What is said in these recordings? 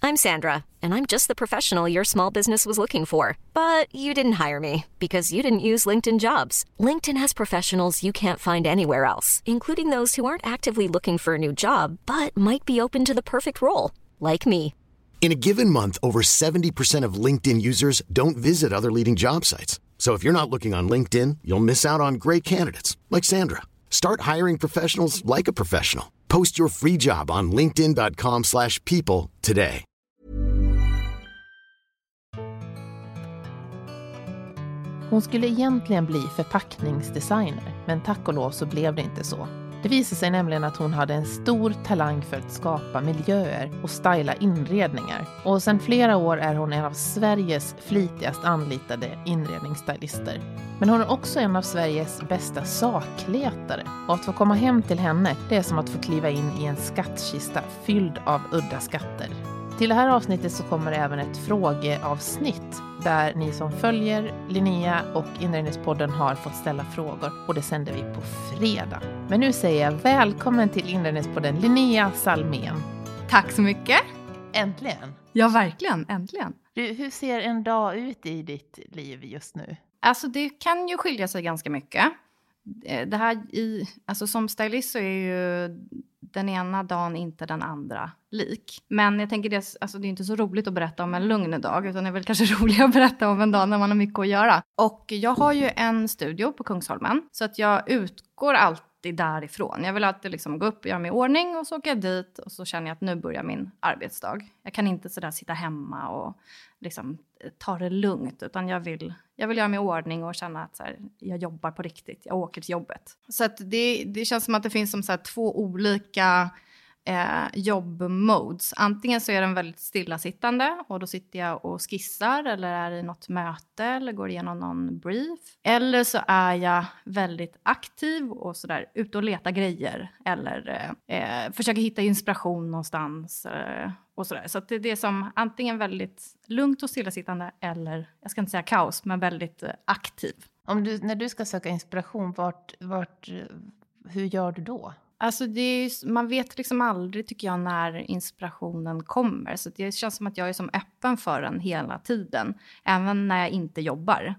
I'm Sandra, and I'm just the professional your small business was looking for. But you didn't hire me because you didn't use LinkedIn Jobs. LinkedIn has professionals you can't find anywhere else, including those who aren't actively looking for a new job, but might be open to the perfect role, like me. In a given month, over 70% of LinkedIn users don't visit other leading job sites. So if you're not looking on LinkedIn, you'll miss out on great candidates like Sandra. Start hiring professionals like a professional. Post your free job on linkedin.com/people today. Hon skulle egentligen bli förpackningsdesigner, men tack och lov så blev det inte så. Det visade sig nämligen att hon hade en stor talang för att skapa miljöer och styla inredningar. Och sedan flera år är hon en av Sveriges flitigast anlitade inredningsstylister. Men hon är också en av Sveriges bästa sakletare. Och att få komma hem till henne, det är som att få kliva in i en skattkista fylld av udda skatter. Till det här avsnittet så kommer även ett frågeavsnitt där ni som följer Linnea och Inredningspodden har fått ställa frågor, och det sänder vi på fredag. Men nu säger jag välkommen till Inredningspodden Linnea Salmén. Tack så mycket. Äntligen. Ja, verkligen. Äntligen. Hur ser en dag ut i ditt liv just nu? Alltså det kan ju skilja sig ganska mycket. Det här alltså som stylist så är ju den ena dagen inte den andra lik. Men jag tänker det är inte så roligt att berätta om en lugn dag, utan det är väl kanske roligare att berätta om en dag när man har mycket att göra. Och jag har ju en studio på Kungsholmen, så att jag utgår alltid därifrån. Jag vill alltid liksom gå upp och göra mig i ordning, och så åker jag dit och så känner jag att nu börjar min arbetsdag. Jag kan inte sådär sitta hemma och liksom ta det lugnt, utan jag vill göra mig i ordning och känna att så här, jag jobbar på riktigt. Jag åker till jobbet. Så att det känns som att det finns som så här två olika jobbmodes. Antingen så är den väldigt stillasittande och då sitter jag och skissar eller är i något möte eller går igenom någon brief. Eller så är jag väldigt aktiv och sådär ute och letar grejer eller försöker hitta inspiration någonstans och sådär. Så att det är som antingen väldigt lugnt och stillasittande eller, jag ska inte säga kaos, men väldigt aktiv. När du ska söka inspiration, hur gör du då? Alltså man vet liksom aldrig, tycker jag, när inspirationen kommer. Så det känns som att jag är som öppen för den hela tiden. Även när jag inte jobbar.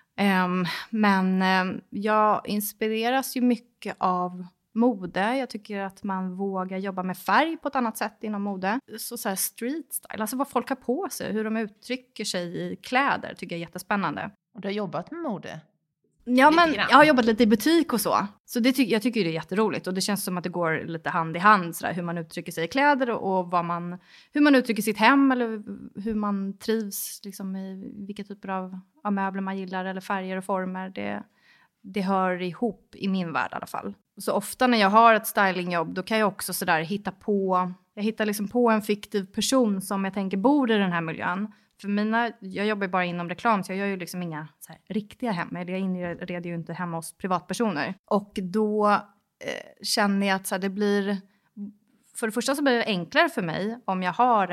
Men jag inspireras ju mycket av mode. Jag tycker att man vågar jobba med färg på ett annat sätt inom mode. Så här street style, alltså vad folk har på sig. Hur de uttrycker sig i kläder tycker jag är jättespännande. Och du har jobbat med mode? Ja, men jag har jobbat lite i butik och så. Så jag tycker det är jätteroligt. Och det känns som att det går lite hand i hand. Sådär, hur man uttrycker sig i kläder och hur man uttrycker sitt hem. Eller hur man trivs liksom, i vilka typer av möbler man gillar. Eller färger och former. Det hör ihop i min värld i alla fall. Så ofta när jag har ett stylingjobb, då kan jag också sådär jag hittar liksom på en fiktiv person som jag tänker bor i den här miljön. För jag jobbar ju bara inom reklam, så jag gör ju liksom inga så här riktiga hem. Jag inreder ju inte hemma hos privatpersoner. Och då känner jag att så här, det blir... För det första så blir det enklare för mig om jag har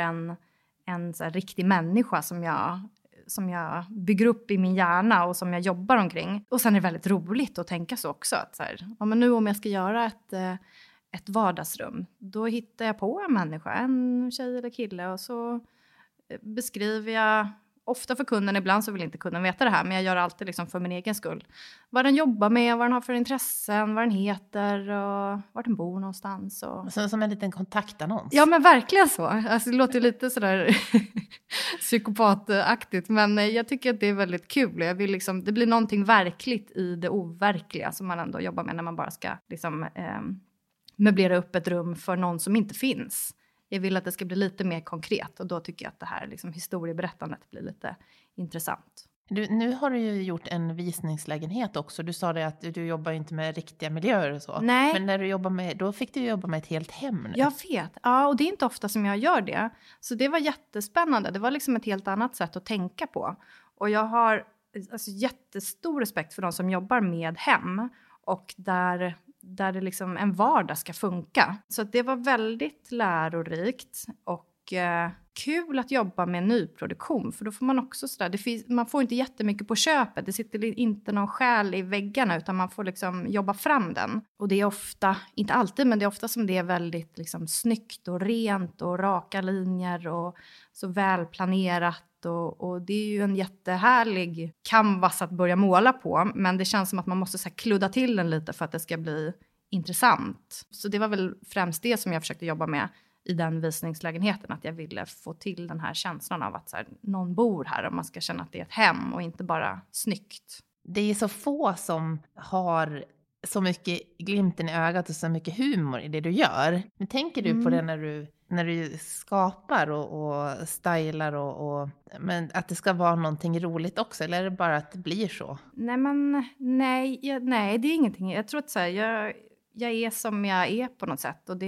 en så här riktig människa som jag bygger upp i min hjärna och som jag jobbar omkring. Och sen är det väldigt roligt att tänka så också. Att så här, men nu om jag ska göra ett vardagsrum, då hittar jag på en människa, en tjej eller kille, och så beskriver jag ofta för kunden, ibland så vill inte kunden veta det här, men jag gör alltid liksom för min egen skull. Vad den jobbar med, vad den har för intressen, vad den heter och var den bor någonstans. Som en liten kontaktannons. Ja, men verkligen så. Alltså, det låter lite sådär psykopataktigt, men jag tycker att det är väldigt kul. Jag vill liksom, det blir någonting verkligt i det overkliga som man ändå jobbar med när man bara ska liksom, möblera upp ett rum för någon som inte finns. Jag vill att det ska bli lite mer konkret, och då tycker jag att det här liksom, historieberättandet blir lite intressant. Nu har du ju gjort en visningslägenhet också. Du sa det att du jobbar inte med riktiga miljöer och så. Nej. Men när du jobbar med, då fick du jobba med ett helt hem nu. Jag vet. Ja, och det är inte ofta som jag gör det. Så det var jättespännande. Det var liksom ett helt annat sätt att tänka på. Och jag har alltså jättestor respekt för de som jobbar med hem. Och där det liksom en vardag ska funka. Så det var väldigt lärorikt. Och kul att jobba med nyproduktion. För då får man också sådär, man får inte jättemycket på köpet. Det sitter inte någon själ i väggarna utan man får liksom jobba fram den. Och det är ofta, inte alltid men det är ofta som det är väldigt liksom snyggt och rent och raka linjer och så välplanerat. Och det är ju en jättehärlig canvas att börja måla på. Men det känns som att man måste så här kludda till den lite för att det ska bli intressant. Så det var väl främst det som jag försökte jobba med i den visningslägenheten. Att jag ville få till den här känslan av att så här, någon bor här och man ska känna att det är ett hem och inte bara snyggt. Det är så få som har så mycket glimten i ögat och så mycket humor i det du gör. Men tänker du på det när du skapar och stylar men att det ska vara någonting roligt också? Eller är det bara att det blir så? Nej, det är ingenting. Jag tror att så här, jag är som jag är på något sätt. Och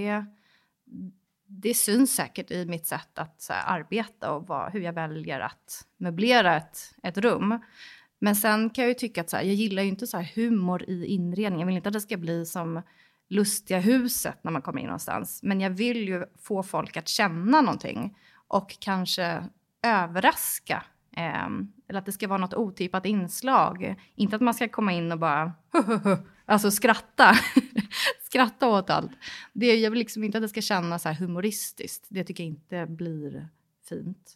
det syns säkert i mitt sätt att så här, arbeta och hur jag väljer att möblera ett rum. Men sen kan jag ju tycka att så här, jag gillar ju inte så här humor i inredning. Jag vill inte att det ska bli som lustiga huset när man kommer in någonstans. Men jag vill ju få folk att känna någonting. Och kanske överraska. Eller att det ska vara något otippat inslag. Inte att man ska komma in och bara alltså skratta. Skratta åt allt. Jag vill liksom inte att det ska kännas så här humoristiskt. Det tycker jag inte blir fint.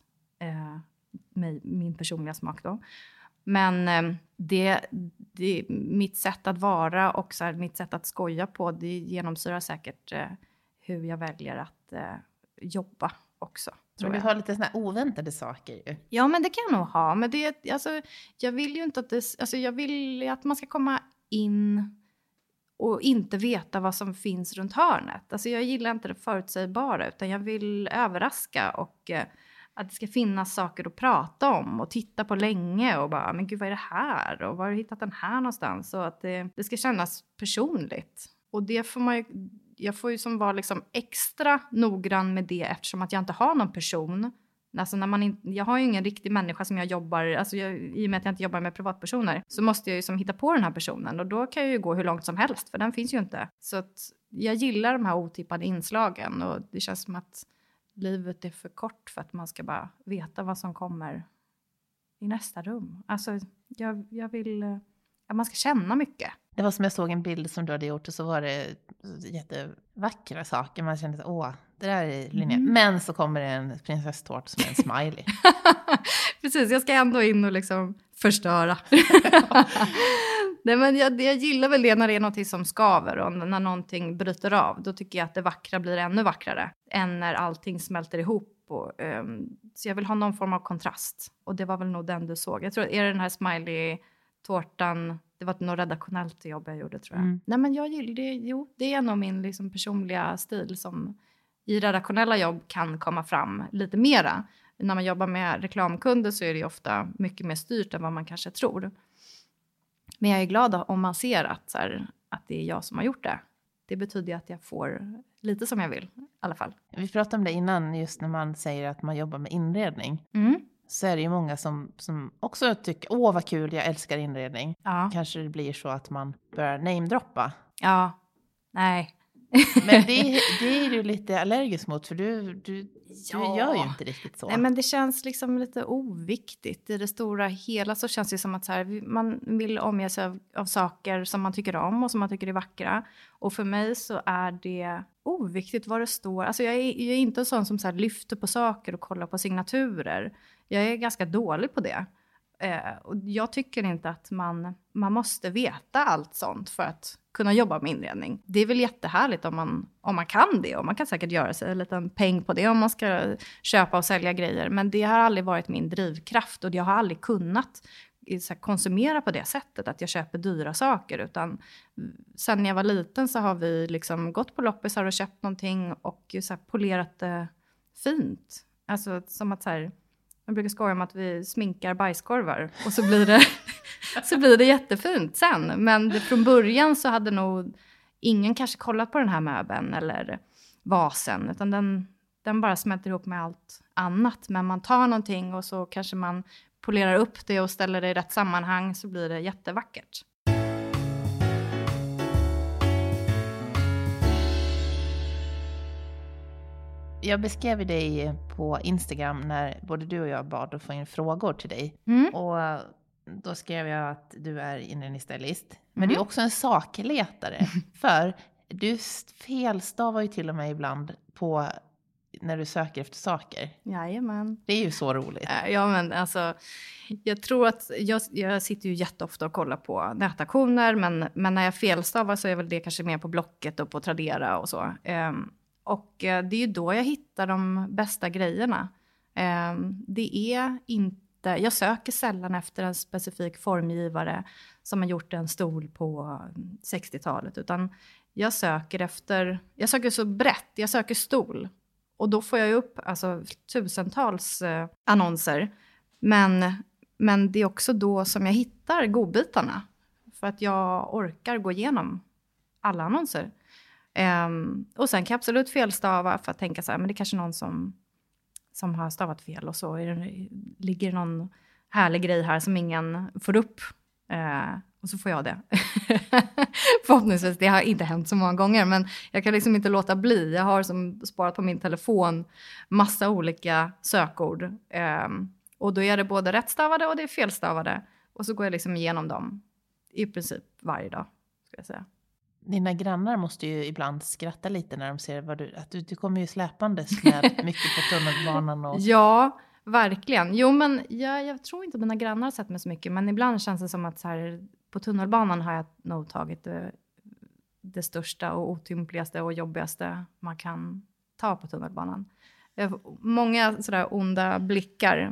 Med min personliga smak då. Men det mitt sätt att vara och så här, mitt sätt att skoja på, det genomsyrar säkert hur jag väljer att jobba också. Men du har lite såna här oväntade saker ju. Ja, men det kan jag nog ha. Men jag vill ju inte att jag vill att man ska komma in och inte veta vad som finns runt hörnet. Alltså jag gillar inte det förutsägbara utan jag vill överraska och att det ska finnas saker att prata om och titta på länge och bara, men gud vad är det här? Och var har du hittat den här någonstans? Så att det ska kännas personligt. Och det får jag får ju som vara liksom extra noggrann med det eftersom att jag inte har någon person. Alltså jag har ju ingen riktig människa som jag jobbar, alltså i och med att jag inte jobbar med privatpersoner så måste jag ju som hitta på den här personen och då kan jag ju gå hur långt som helst för den finns ju inte. Så att jag gillar de här otippade inslagen och det känns som att livet är för kort för att man ska bara veta vad som kommer i nästa rum. Alltså jag vill att man ska känna mycket. Det var som jag såg en bild som du hade gjort och så var det jättevackra saker. Man kände så, det där är Linnea. Men så kommer det en prinsesstårt som är en smiley. Precis, jag ska ändå in och liksom förstöra. Nej, men jag gillar väl det när det är någonting som skaver och när någonting bryter av. Då tycker jag att det vackra blir ännu vackrare än när allting smälter ihop. Så jag vill ha någon form av kontrast. Och det var väl nog den du såg. Jag tror, är det den här smiley-tårtan... Det var något redaktionellt jobb jag gjorde, tror jag. Nej, men jag gillar det. Det är nog min liksom personliga stil som i redaktionella jobb kan komma fram lite mera. När man jobbar med reklamkunder så är det ofta mycket mer styrt än vad man kanske tror. Men jag är glad om man ser att det är jag som har gjort det. Det betyder att jag får lite som jag vill i alla fall. Vi pratade om det innan, just när man säger att man jobbar med inredning. Så är det ju många som också tycker, vad kul, jag älskar inredning. Ja. Kanske det blir så att man börjar namedroppa. Ja, nej. Men det är du lite allergisk mot, för du gör ju inte riktigt så. Nej, men det känns liksom lite oviktigt. I det stora hela så känns det som att så här, man vill omge sig av saker som man tycker om och som man tycker är vackra. Och för mig så är det oviktigt vad det står. Alltså jag är inte en sån som så här lyfter på saker och kollar på signaturer. Jag är ganska dålig på det. Och jag tycker inte att man måste veta allt sånt för att kunna jobba med inredning. Det är väl jättehärligt om man kan det. Och man kan säkert göra sig en liten peng på det om man ska köpa och sälja grejer. Men det har aldrig varit min drivkraft. Och jag har aldrig kunnat konsumera på det sättet. Att jag köper dyra saker. Utan sen när jag var liten så har vi liksom gått på loppisar och köpt någonting. Och så här polerat det fint. Alltså som att så här... Jag brukar skoja om att vi sminkar bajskorvar. Och så blir det jättefint sen. Men från början så hade nog ingen kanske kollat på den här möbeln eller vasen. Utan den bara smälter ihop med allt annat. Men man tar någonting och så kanske man polerar upp det och ställer det i rätt sammanhang. Så blir det jättevackert. Jag beskrev dig på Instagram när både du och jag bad att få in frågor till dig. Och då skrev jag att du är inredningsstylist. Men du är också en sakletare. För du felstavar ju till och med ibland på när du söker efter saker. Jajamän. Det är ju så roligt. Ja, men alltså, jag tror att jag sitter ju jätteofta och kollar på nätaktioner. Men när jag felstavar så är väl det kanske mer på Blocket och på Tradera och så. Och det är ju då jag hittar de bästa grejerna. Det är inte, jag söker sällan efter en specifik formgivare som har gjort en stol på 60-talet. Utan jag söker så brett, jag söker stol. Och då får jag upp alltså, tusentals annonser. Men det är också då som jag hittar godbitarna. För att jag orkar gå igenom alla annonser. Och sen kan jag absolut felstava för att tänka så här, men det är kanske någon som har stavat fel och så ligger någon härlig grej här som ingen får upp. Och så får jag det. Förhoppningsvis, det har inte hänt så många gånger, men jag kan liksom inte låta bli. Jag har som sparat på min telefon massa olika sökord. Och då är det både rättstavade och det är felstavade. Och så går jag liksom igenom dem i princip varje dag, ska jag säga. Dina grannar måste ju ibland skratta lite när de ser att du kommer ju släpandes med mycket på tunnelbanan. Och... Ja, verkligen. Jo, men jag tror inte mina grannar har sett mig så mycket. Men ibland känns det som att så här, på tunnelbanan har jag nog tagit det största och otympligaste och jobbigaste man kan ta på tunnelbanan. Många sådär onda blickar,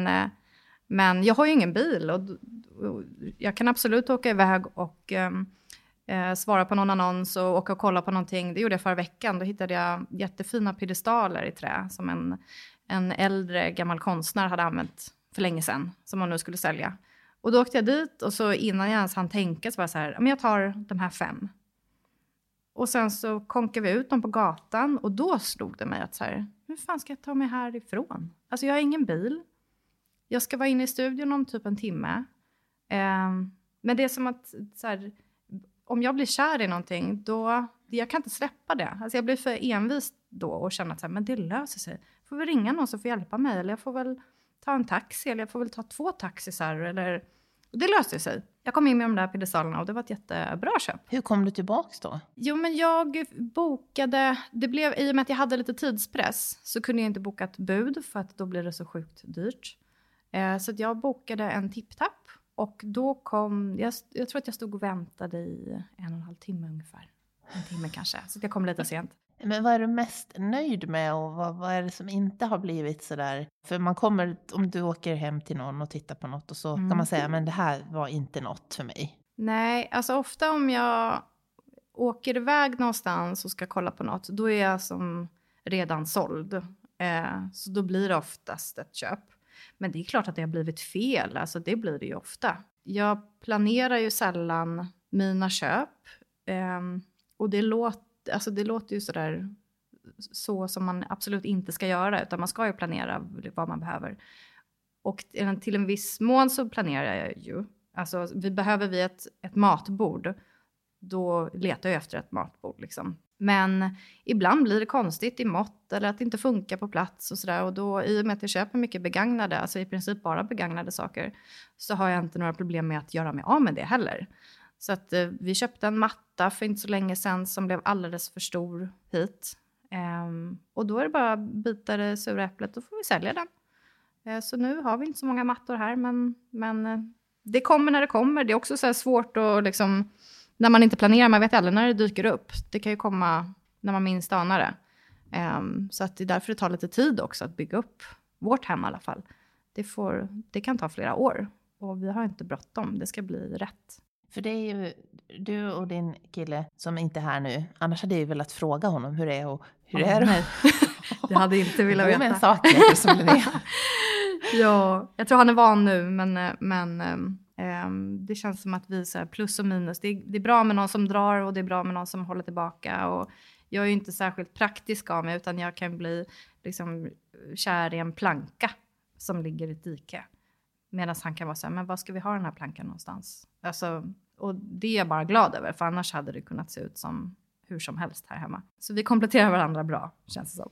men jag har ju ingen bil och jag kan absolut åka iväg och svara på någon annons och åka och kolla på någonting. Det gjorde jag förra veckan. Då hittade jag jättefina pedestaler i trä som en äldre gammal konstnär hade använt för länge sedan, som hon nu skulle sälja. Och då åkte jag dit och så innan jag ens hann tänka så var jag så här, men jag tar de här 5. Och sen så konkade vi ut dem på gatan och då slog det mig att så här, hur fan ska jag ta mig härifrån? Alltså jag har ingen bil. Jag ska vara inne i studion om typ en timme. Men det är som att så här, om jag blir kär i någonting, då jag kan inte släppa det. Alltså jag blir för envis då och känner att så här, men det löser sig. Jag får väl ringa någon som får hjälpa mig. Eller jag får väl ta en taxi. Eller jag får väl ta 2 taxisar. Eller... Det löste sig. Jag kom in med de där pedestalerna och det var ett jättebra köp. Hur kom du tillbaka då? Jo, men jag bokade... Det blev, i och med att jag hade lite tidspress så kunde jag inte boka ett bud för att då blir det så sjukt dyrt. Så att jag bokade en tipptapp. Och då kom... Jag tror att jag stod och väntade i 1,5 timme ungefär. 1 timme kanske. Så att jag kom lite sent. Men vad är du mest nöjd med och vad är det som inte har blivit sådär? För man kommer, om du åker hem till någon och tittar på något och så kan man säga, men det här var inte något för mig. Nej, alltså ofta om jag åker iväg någonstans och ska kolla på något, då är jag som redan såld. Så då blir det oftast ett köp. Men det är klart att det har blivit fel, alltså det blir det ju ofta. Jag planerar ju sällan mina köp och det låter ju sådär så som man absolut inte ska göra. Utan man ska ju planera vad man behöver. Och till en viss mån så planerar jag ju. Alltså behöver vi ett matbord. Då letar jag efter ett matbord liksom. Men ibland blir det konstigt i mått. Eller att det inte funkar på plats och sådär. Och då i och med att jag köper mycket begagnade. Alltså i princip bara begagnade saker. Så har jag inte några problem med att göra mig av med det heller. Så att vi köpte en matta för inte så länge sedan som blev alldeles för stor hit. Och då är det bara att bita det sura äpplet, då får vi sälja den. Så nu har vi inte så många mattor här, men det kommer när det kommer. Det är också så här svårt att liksom, när man inte planerar, man vet aldrig när det dyker upp. Det kan ju komma när man minst anar det. Så att det är därför det tar lite tid också att bygga upp vårt hem i alla fall. Det kan ta flera år och vi har inte bråttom, det ska bli rätt. För det är ju du och din kille som inte är här nu. Annars hade jag ju velat fråga honom hur det är och hur det är. Nej. Jag hade inte velat veta. Med en sak som det är. Ja, jag tror han är van nu. Men det känns som att vi så här plus och minus. Det är bra med någon som drar och det är bra med någon som håller tillbaka. Och jag är ju inte särskilt praktisk av mig. Utan jag kan bli liksom kär i en planka som ligger i ett dike. Medan han kan vara så här, men var ska vi ha den här plankan någonstans? Alltså, och det är jag bara glad över. För annars hade det kunnat se ut som hur som helst här hemma. Så vi kompletterar varandra bra, känns det som.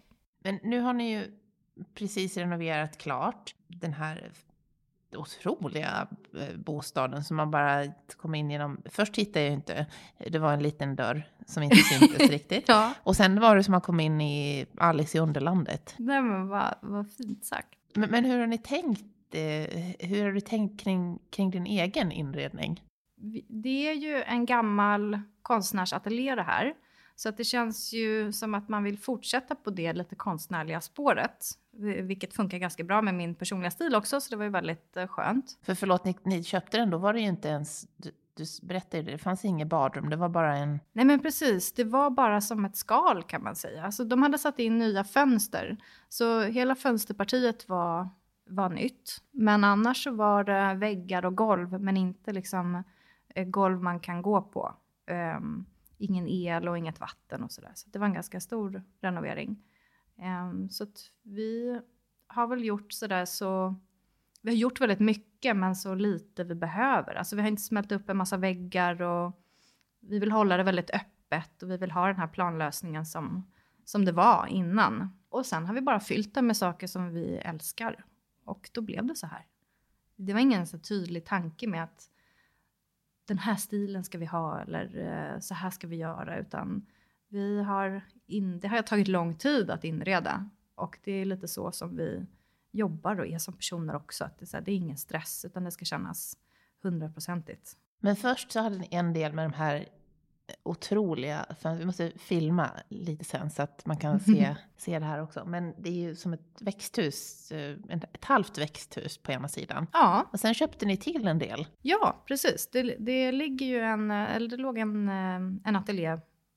Men nu har ni ju precis renoverat klart den här otroliga bostaden som man bara kom in genom. Först hittade jag inte, det var en liten dörr som inte syntes riktigt. Ja. Och sen var det som att man kom in i Alice i Underlandet. Nej men vad fint sagt. Men hur har ni tänkt? Hur har du tänkt kring din egen inredning? Det är ju en gammal konstnärsateljé det här. Så att det känns ju som att man vill fortsätta på det lite konstnärliga spåret. Vilket funkar ganska bra med min personliga stil också. Så det var ju väldigt skönt. Förlåt, ni köpte den, då var det ju inte ens... Du berättade det fanns inget badrum, det var bara en... Nej men precis, det var bara som ett skal kan man säga. Alltså de hade satt in nya fönster. Så hela fönsterpartiet var nytt. Men annars så var det väggar och golv. Men inte liksom golv man kan gå på. Ingen el och inget vatten och sådär. Så det var en ganska stor renovering. Så att vi har väl gjort sådär så... Vi har gjort väldigt mycket men så lite vi behöver. Alltså vi har inte smält upp en massa väggar och vi vill hålla det väldigt öppet. Och vi vill ha den här planlösningen som det var innan. Och sen har vi bara fyllt det med saker som vi älskar. Och då blev det så här. Det var ingen så tydlig tanke med att den här stilen ska vi ha eller så här ska vi göra. Utan det har tagit lång tid att inreda. Och det är lite så som vi jobbar och är som personer också. Att det är ingen stress utan det ska kännas 100%. Men först så hade ni en del med de här otroliga, för vi måste filma lite sen så att man kan se det här också. Men det är ju som ett växthus, ett halvt växthus på ena sidan. Ja. Och sen köpte ni till en del. Ja, precis. Det ligger ju det låg en ateljé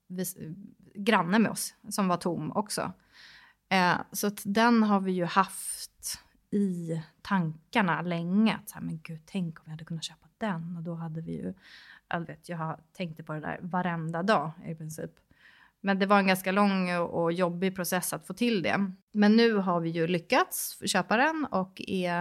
granne med oss som var tom också. Så att den har vi ju haft i tankarna länge. Att så här, men gud, tänk om vi hade kunnat köpa den. Och då hade vi ju, jag tänkte på det där varenda dag i princip. Men det var en ganska lång och jobbig process att få till det. Men nu har vi ju lyckats köpa den och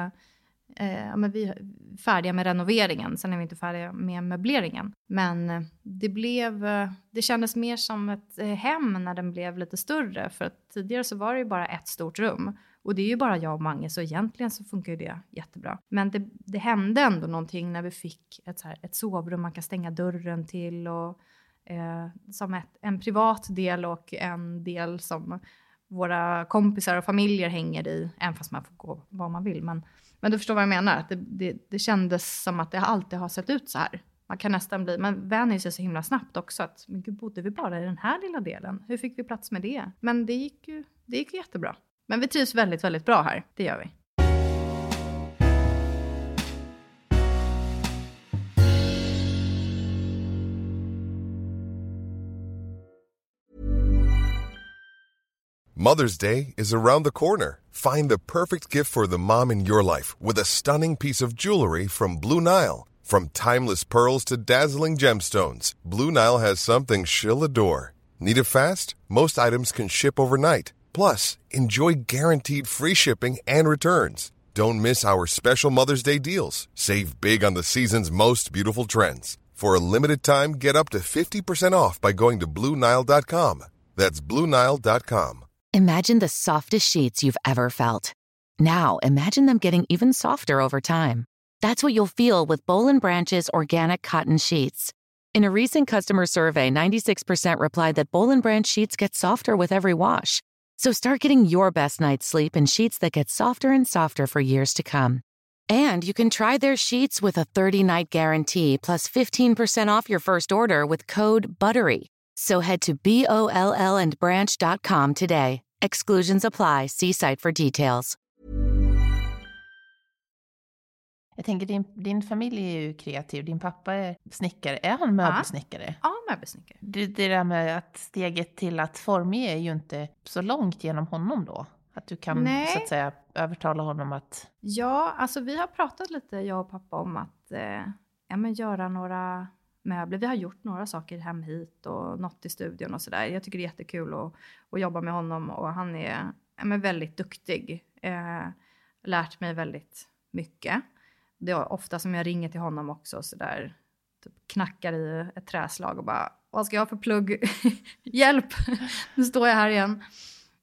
men vi är färdiga med renoveringen. Sen är vi inte färdiga med möbleringen. Men det kändes mer som ett hem när den blev lite större. För att tidigare så var det ju bara ett stort rum. Och det är ju bara jag och Mange, så egentligen så funkar ju det jättebra. Men det hände ändå någonting när vi fick ett sovrum man kan stänga dörren till. Och som en privat del och en del som våra kompisar och familjer hänger i. Även fast man får gå vad man vill. Men du förstår vad jag menar. Att det kändes som att det alltid har sett ut så här. Man kan nästan man vänjer sig så himla snabbt också. Att, men gud, bodde vi bara i den här lilla delen? Hur fick vi plats med det? Men det gick ju jättebra. Men vi trivs väldigt, väldigt bra här. Det gör vi. Mother's Day is around the corner. Find the perfect gift for the mom in your life with a stunning piece of jewelry from Blue Nile. From timeless pearls to dazzling gemstones, Blue Nile has something she'll adore. Need it fast? Most items can ship overnight. Plus, enjoy guaranteed free shipping and returns. Don't miss our special Mother's Day deals. Save big on the season's most beautiful trends. For a limited time, get up to 50% off by going to BlueNile.com. That's BlueNile.com. Imagine the softest sheets you've ever felt. Now, imagine them getting even softer over time. That's what you'll feel with Boll & Branch's organic cotton sheets. In a recent customer survey, 96% replied that Boll & Branch sheets get softer with every wash. So start getting your best night's sleep in sheets that get softer and softer for years to come. And you can try their sheets with a 30-night guarantee plus 15% off your first order with code BUTTERY. So head to BOLLandbranch.com today. Exclusions apply. See site for details. Jag tänker, din familj är ju kreativ. Din pappa är snickare. Är han möbelsnickare? Ja, möbelsnickare. Det där med att steget till att formge är ju inte så långt genom honom då. Att du kan så att säga övertala honom att... Ja, alltså vi har pratat lite, jag och pappa, om att göra några möbler. Vi har gjort några saker hem hit och något i studion och sådär. Jag tycker det är jättekul att jobba med honom och han är väldigt duktig. Lärt mig väldigt mycket. Det är ofta som jag ringer till honom också så där, typ knackar i ett träslag och bara, vad ska jag ha för plugg? Hjälp! Nu står jag här igen.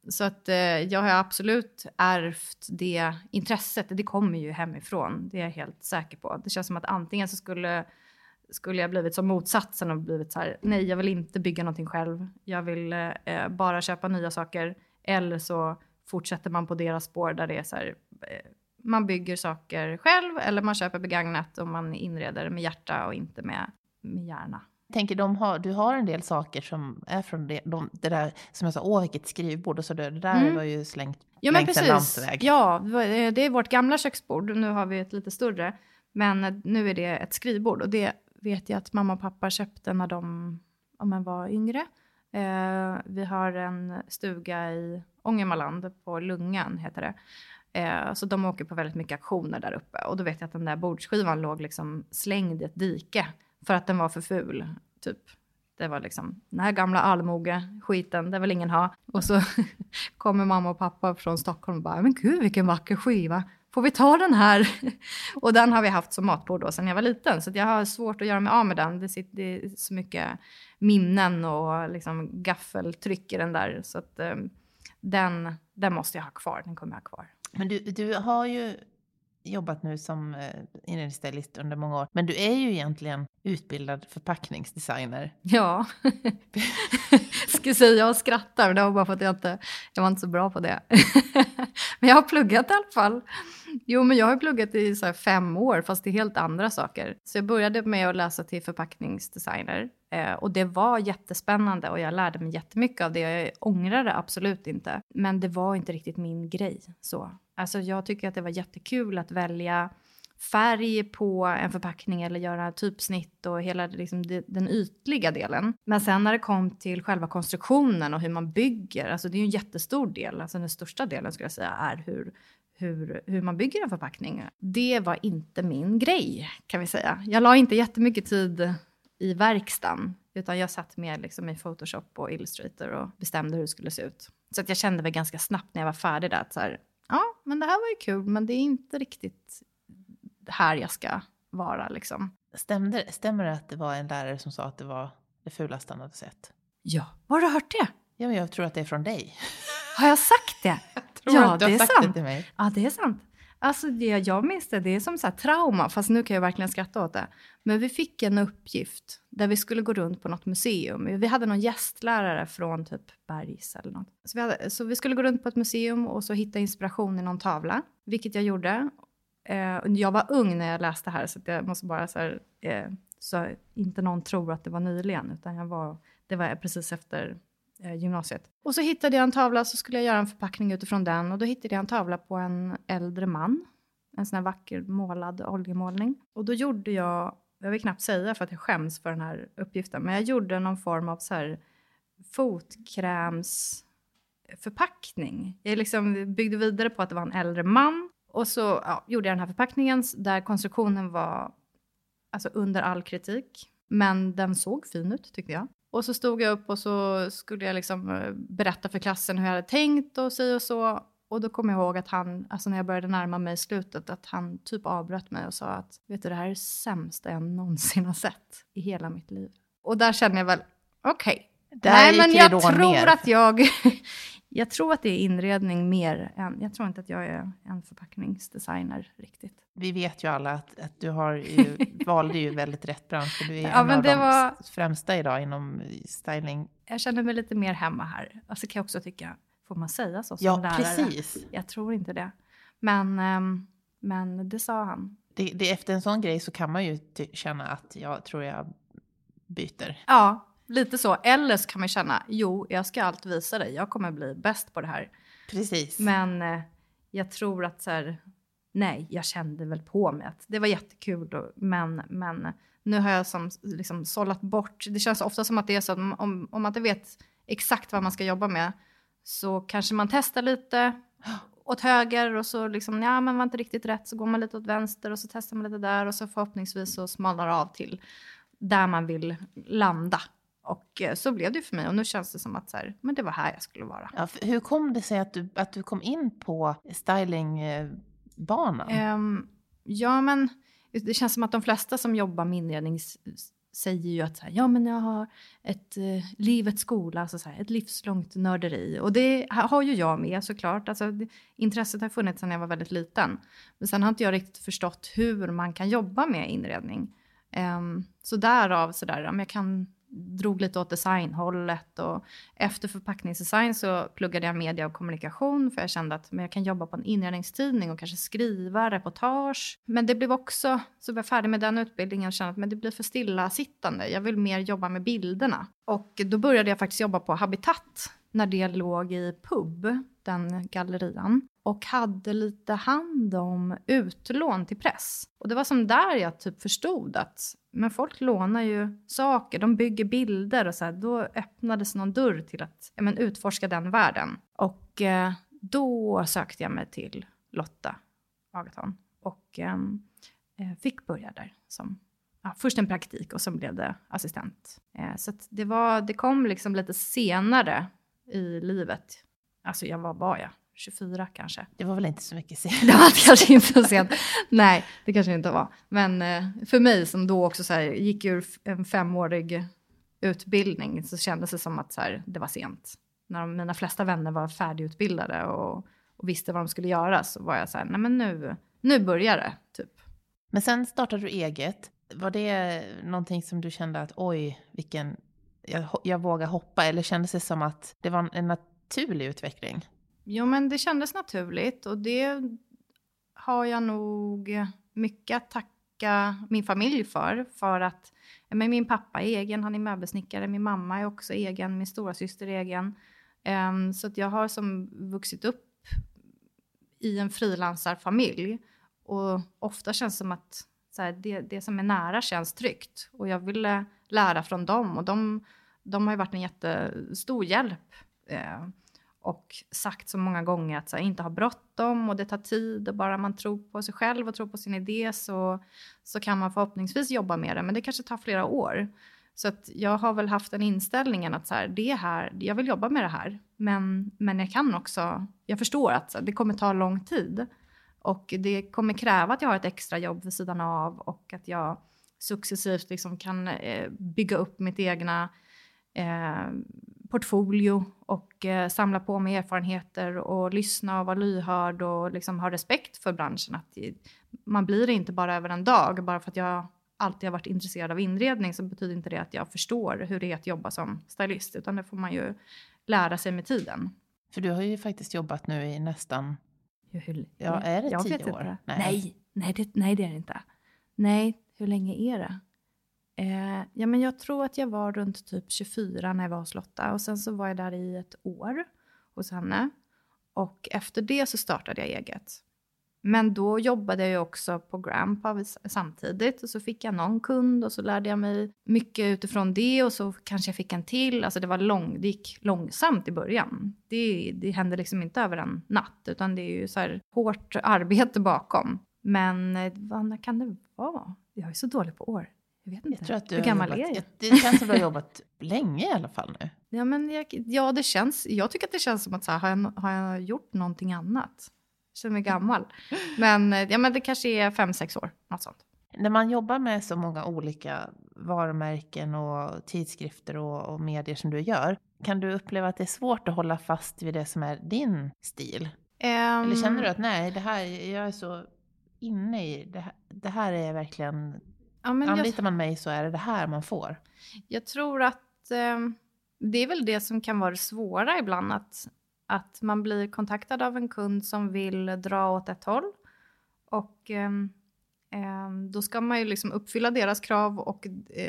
Så att jag har absolut ärvt det intresset. Det kommer ju hemifrån. Det är jag helt säker på. Det känns som att antingen så skulle jag blivit som motsatsen och blivit så här, nej jag vill inte bygga någonting själv. Jag vill bara köpa nya saker. Eller så fortsätter man på deras spår där det är så här, man bygger saker själv eller man köper begagnat och man inreder med hjärta och inte med hjärna. Jag tänker, du har en del saker som är från det där som jag sa, vilket skrivbord och så det där var ju slängt längs en landsväg. Ja, det är vårt gamla köksbord. Nu har vi ett lite större, men nu är det ett skrivbord och det vet jag att mamma och pappa köpte när de var yngre. Vi har en stuga i Ångermanland på Lungan heter det. Så de åker på väldigt mycket aktioner där uppe. Och då vet jag att den där bordsskivan låg liksom slängd i ett dike. För att den var för ful. Typ. Det var liksom, den här gamla allmoge-skiten, det vill ingen ha. Och så kommer mamma och pappa från Stockholm och bara, men gud vilken vacker skiva. Får vi ta den här? Och den har vi haft som matbord då sedan jag var liten. Så jag har svårt att göra mig av med den. Det är så mycket minnen och liksom gaffeltryck i den där. Så att den måste jag ha kvar. Den kommer jag ha kvar. Men du har ju jobbat nu som inredningsstylist under många år. Men du är ju egentligen utbildad förpackningsdesigner. Ja. Ska säga jag skrattar. Men det var bara för att jag var inte så bra på det. Men jag har pluggat i alla fall. Jo, men jag har pluggat i så här 5 år. Fast det är helt andra saker. Så jag började med att läsa till förpackningsdesigner. Och det var jättespännande. Och jag lärde mig jättemycket av det. Jag ångrar det absolut inte. Men det var inte riktigt min grej. Så. Alltså jag tycker att det var jättekul att välja färg på en förpackning eller göra typsnitt och hela liksom den ytliga delen. Men sen när det kom till själva konstruktionen och hur man bygger, alltså det är ju en jättestor del, alltså den största delen skulle jag säga är hur man bygger en förpackning. Det var inte min grej kan vi säga. Jag la inte jättemycket tid i verkstaden utan jag satt med liksom i Photoshop och Illustrator och bestämde hur det skulle se ut. Så att jag kände väl ganska snabbt när jag var färdig där att så här, ja, men det här var ju kul, men det är inte riktigt här jag ska vara liksom. Stämmer det att det var en lärare som sa att det var det fulaste han hade sett? Ja, har du hört det? Ja, men jag tror att det är från dig. Har jag sagt det? Jag tror att du har sagt det till mig. Ja, det är sant. Alltså jag minns det är som så här trauma, fast nu kan jag verkligen skratta åt det. Men vi fick en uppgift där vi skulle gå runt på något museum. Vi hade någon gästlärare från typ Bergs eller något. Så vi skulle gå runt på ett museum och så hitta inspiration i någon tavla, vilket jag gjorde. Jag var ung när jag läste här så att jag måste bara så här, så inte någon tror att det var nyligen utan det var precis efter gymnasiet. Och så hittade jag en tavla så skulle jag göra en förpackning utifrån den och då hittade jag en tavla på en äldre man. En sån här vacker målad oljemålning. Och då gjorde jag vill knappt säga för att jag skäms för den här uppgiften, men jag gjorde någon form av så här fotkrämsförpackning. Jag liksom byggde vidare på att det var en äldre man. Och så gjorde jag den här förpackningen där konstruktionen var alltså under all kritik. Men den såg fin ut tyckte jag. Och så stod jag upp och så skulle jag liksom berätta för klassen hur jag hade tänkt och så. Och då kom jag ihåg att han, alltså när jag började närma mig slutet, att han typ avbröt mig och sa att vet du, det här är det sämsta jag någonsin har sett i hela mitt liv. Och där kände jag väl, okej. Nej, men jag tror att jag tror att det är inredning mer än, jag tror inte att jag är en förpackningsdesigner riktigt. Vi vet ju alla att du valde ju väldigt rätt bransch. Du är en av de främsta idag inom styling. Jag känner mig lite mer hemma här. Alltså kan jag också tycka, får man säga så som lärare? Ja, precis. Jag tror inte det. Men det sa han. Det efter en sån grej så kan man ju känna att jag tror jag byter. Ja, lite så. Eller så kan man känna, jag ska allt visa dig. Jag kommer bli bäst på det här. Precis. Men jag tror att så här, nej, jag kände väl på mig att det var jättekul. Men nu har jag liksom sållat bort. Det känns ofta som att det är så att om man inte vet exakt vad man ska jobba med så kanske man testar lite åt höger och så liksom, men var inte riktigt rätt, så går man lite åt vänster och så testar man lite där och så förhoppningsvis så smalnar av till där man vill landa. Och så blev det för mig och nu känns det som att så här, men det var här jag skulle vara. Ja, hur kom det sig att du kom in på stylingbanan? Ja, men det känns som att de flesta som jobbar med säger ju att så här, ja men jag har ett livets skola, alltså så här, ett livslångt nörderi. Och det har ju jag med såklart. Alltså, intresset har funnits sedan jag var väldigt liten. Men sen har inte jag riktigt förstått hur man kan jobba med inredning. Så därav sådär, om jag drog lite åt designhållet, och efter förpackningsdesign så pluggade jag media och kommunikation, för jag kände att jag kan jobba på en inredningstidning och kanske skriva reportage. Men det blev också, så var jag färdig med den utbildningen och kände att det blir för stillasittande. Jag vill mer jobba med bilderna. Och då började jag faktiskt jobba på Habitat när det låg i pub, den gallerian. Och hade lite hand om utlån till press. Och det var som där jag typ förstod att men folk lånar ju saker, de bygger bilder och så här. Då öppnades någon dörr till att utforska den världen. Och då sökte jag mig till Lotta Agaton och fick börja där som först en praktik och sen blev det assistent. Så att det kom liksom lite senare i livet. Alltså jag var 24 kanske. Det var väl inte så mycket sent? Det var kanske inte så sent. Nej, det kanske inte var. Men för mig som då också så här, gick ur en 5-årig utbildning, så kändes det som att så här, det var sent. När mina flesta vänner var färdigutbildade och visste vad de skulle göra, så var jag så här, nej men nu börjar det typ. Men sen startade du eget. Var det någonting som du kände att jag vågar hoppa, eller kändes det som att det var en naturlig utveckling? Jo, men det kändes naturligt, och det har jag nog mycket att tacka min familj för att min pappa är egen, han är möbelsnickare, min mamma är också egen, min stora syster är egen. Så att jag har som vuxit upp i en frilansarfamilj, och ofta känns det som att så här, det som är nära känns tryggt, och jag ville lära från dem, och de har ju varit en jättestor hjälp. Och sagt så många gånger att så här, inte ha bråttom, och det tar tid, och bara man tror på sig själv och tror på sin idé så kan man förhoppningsvis jobba med det, men det kanske tar flera år. Så att jag har väl haft den inställningen att så här, jag vill jobba med det här, men jag kan också, jag förstår att så här, det kommer ta lång tid, och det kommer kräva att jag har ett extra jobb vid sidan av, och att jag successivt liksom kan bygga upp mitt egna portfolio och samla på mig erfarenheter och lyssna och vara lyhörd och liksom ha respekt för branschen. Att man blir inte bara över en dag. Bara för att jag alltid har varit intresserad av inredning, så betyder inte det att jag förstår hur det är att jobba som stylist, utan det får man ju lära sig med tiden. För du har ju faktiskt jobbat nu i nästan... är det 10 år? Nej, det är det inte. Nej, hur länge är det? Men jag tror att jag var runt typ 24 när jag var hos Lotta. Och sen så var jag där i ett år hos henne. Och efter det så startade jag eget. Men då jobbade jag ju också på Grandpa samtidigt. Och så fick jag någon kund, och så lärde jag mig mycket utifrån det. Och så kanske jag fick en till. Alltså det gick långsamt i början. Det hände liksom inte över en natt. Utan det är ju så här hårt arbete bakom. Men vad kan det vara? Jag är så dålig på år. Jag vet inte. Jag tror att hur gammal är jag? Det känns som du har jobbat länge i alla fall nu. Ja, men det känns... Jag tycker att det känns som att så här, har jag gjort någonting annat? Jag känner mig gammal. Men det kanske är 5-6 år. Något sånt. När man jobbar med så många olika varumärken och tidskrifter och medier som du gör, kan du uppleva att det är svårt att hålla fast vid det som är din stil? Eller känner du att nej, det här, jag är så inne i det här är verkligen... Anlitar man mig så är det här man får. Jag tror att det är väl det som kan vara svåra ibland. Att man blir kontaktad av en kund som vill dra åt ett håll. Och då ska man ju liksom uppfylla deras krav och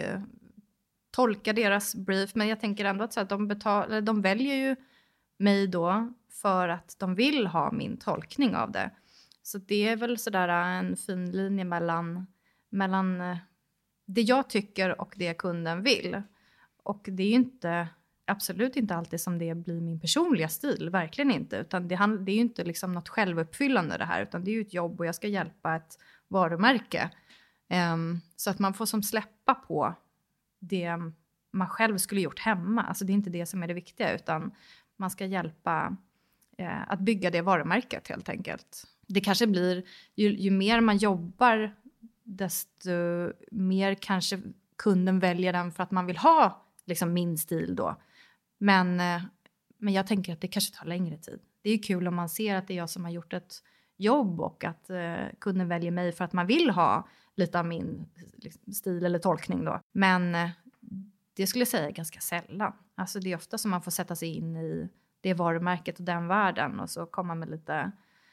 tolka deras brief. Men jag tänker ändå att så att de väljer ju mig då för att de vill ha min tolkning av det. Så det är väl sådär en fin linje mellan det jag tycker och det kunden vill. Och det är ju absolut inte alltid som det blir min personliga stil. Verkligen inte. Utan det är ju inte liksom något självuppfyllande det här. Utan det är ju ett jobb och jag ska hjälpa ett varumärke. Så att man får som släppa på det man själv skulle gjort hemma. Alltså det är inte det som är det viktiga. Utan man ska hjälpa att bygga det varumärket helt enkelt. Det kanske blir, ju mer man jobbar, desto mer kanske kunden väljer den för att man vill ha liksom min stil då. Men jag tänker att det kanske tar längre tid. Det är ju kul om man ser att det är jag som har gjort ett jobb och att kunden väljer mig för att man vill ha lite av min stil eller tolkning då. Men det skulle jag säga ganska sällan. Alltså det är ofta som man får sätta sig in i det varumärket och den världen och så komma med lite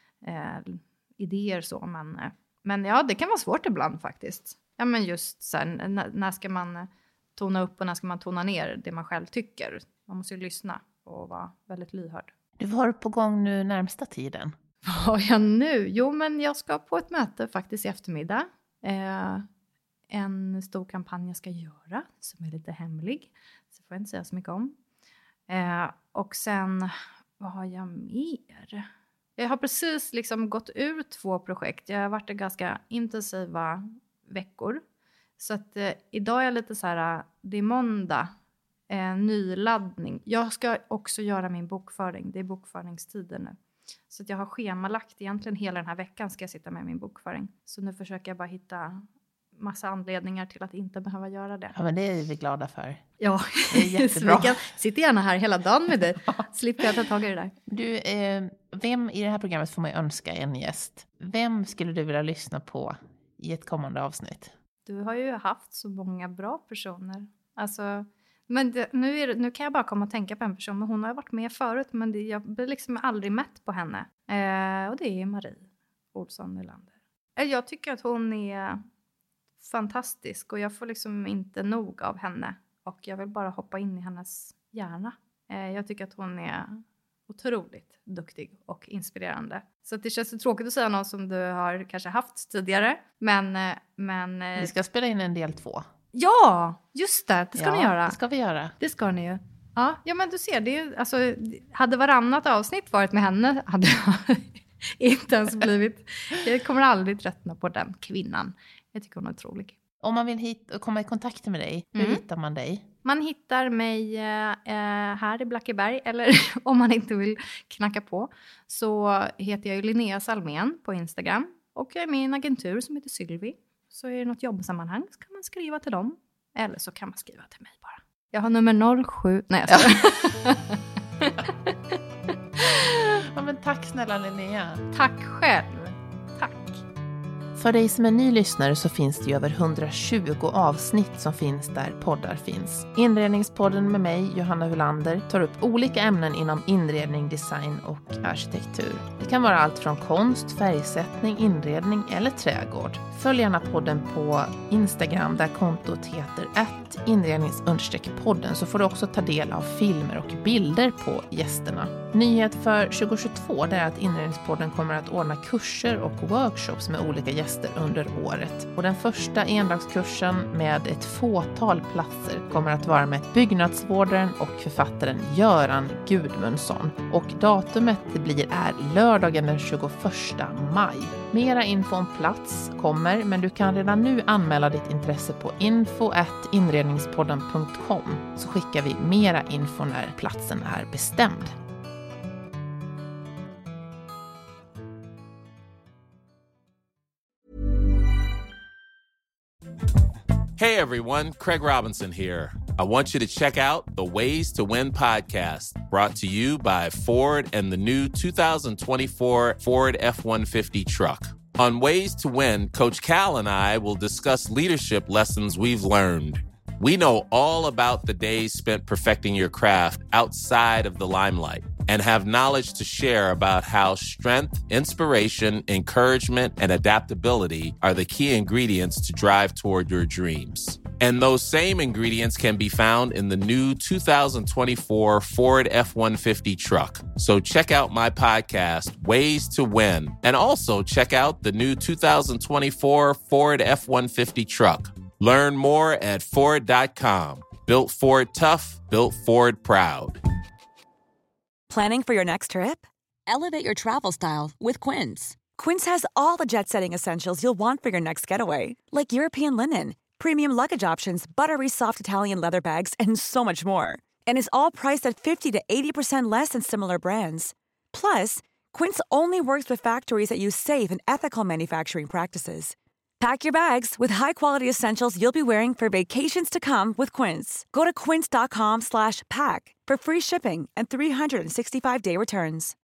idéer så. Men ja, det kan vara svårt ibland faktiskt. Ja, men just så här, när ska man tona upp och när ska man tona ner det man själv tycker. Man måste ju lyssna och vara väldigt lyhörd. Du var på gång nu närmsta tiden. Vad har jag nu? Jo, men jag ska på ett möte faktiskt i eftermiddag. En stor kampanj jag ska göra som är lite hemlig. Så får jag inte säga så mycket om. Och sen, vad har jag mer? Jag har precis liksom gått ur 2 projekt. Jag har varit i ganska intensiva veckor. Så att idag är jag lite så här, det är måndag. Nyladdning. Jag ska också göra min bokföring. Det är bokföringstider nu. Så att jag har schemalagt egentligen hela den här veckan ska jag sitta med min bokföring. Så nu försöker jag bara hitta massa anledningar till att inte behöva göra det. Ja, men det är vi glada för. Ja, det är jättebra. Sitter gärna här hela dagen med dig. Slipper jag ta tag i det där. Du, vem i det här programmet får man önska en gäst? Vem skulle du vilja lyssna på i ett kommande avsnitt? Du har ju haft så många bra personer. Alltså, men nu kan jag bara komma och tänka på en person. Men hon har varit med förut, men jag blir liksom aldrig mätt på henne. Och det är Marie Olsson Nylander. Jag tycker att hon är fantastisk och jag får liksom inte nog av henne. Och jag vill bara hoppa in i hennes hjärna. Jag tycker att hon är otroligt duktig och inspirerande. Så det känns så tråkigt att säga någon som du har kanske haft tidigare. Men vi ska spela in en del 2. Ja, just det. Det ska ni göra. Det ska vi göra. Det ska ni ju. Ja, men du ser, det är ju, alltså, hade varannat avsnitt varit med henne hade jag inte ens blivit. Jag kommer aldrig tröttna på den kvinnan. Jag tycker hon är otrolig. Om man vill komma i kontakt med dig, hur hittar man dig? Man hittar mig här i Blackeberg. Eller om man inte vill knacka på. Så heter jag ju Linnea Salmén på Instagram. Och jag är med i en agentur som heter Sylvie. Så är det något jobbsammanhang så kan man skriva till dem. Eller så kan man skriva till mig bara. Jag har nummer 07. Nej, jag skojar. Ja, men tack snälla Linnea. Tack själv. Tack. För dig som är ny lyssnare så finns det ju över 120 avsnitt som finns där poddar finns. Inredningspodden med mig, Johanna Hulander, tar upp olika ämnen inom inredning, design och arkitektur. Det kan vara allt från konst, färgsättning, inredning eller trädgård. Följ gärna podden på Instagram där kontot heter @inrednings_podden så får du också ta del av filmer och bilder på gästerna. Nyhet för 2022 är att Inredningspodden kommer att ordna kurser och workshops med olika gäster under året. Och den första endagskursen med ett fåtal platser kommer att vara med byggnadsvårdaren och författaren Göran Gudmundsson. Och datumet är lördagen den 21 maj. Mera info om plats kommer, men du kan redan nu anmäla ditt intresse på info@inredningspodden.com så skickar vi mera info när platsen är bestämd. Hey everyone, Craig Robinson here. I want you to check out the Ways to Win podcast, brought to you by Ford and the new 2024 Ford F-150 truck. On Ways to Win, Coach Cal and I will discuss leadership lessons we've learned. We know all about the days spent perfecting your craft outside of the limelight and have knowledge to share about how strength, inspiration, encouragement, and adaptability are the key ingredients to drive toward your dreams. And those same ingredients can be found in the new 2024 Ford F-150 truck. So check out my podcast, Ways to Win, and also check out the new 2024 Ford F-150 truck. Learn more at Ford.com. Built Ford tough, built Ford proud. Planning for your next trip? Elevate your travel style with Quince. Quince has all the jet-setting essentials you'll want for your next getaway, like European linen, premium luggage options, buttery soft Italian leather bags, and so much more. And is all priced at 50 to 80% less than similar brands. Plus, Quince only works with factories that use safe and ethical manufacturing practices. Pack your bags with high-quality essentials you'll be wearing for vacations to come with Quince. Go to quince.com/pack for free shipping and 365-day returns.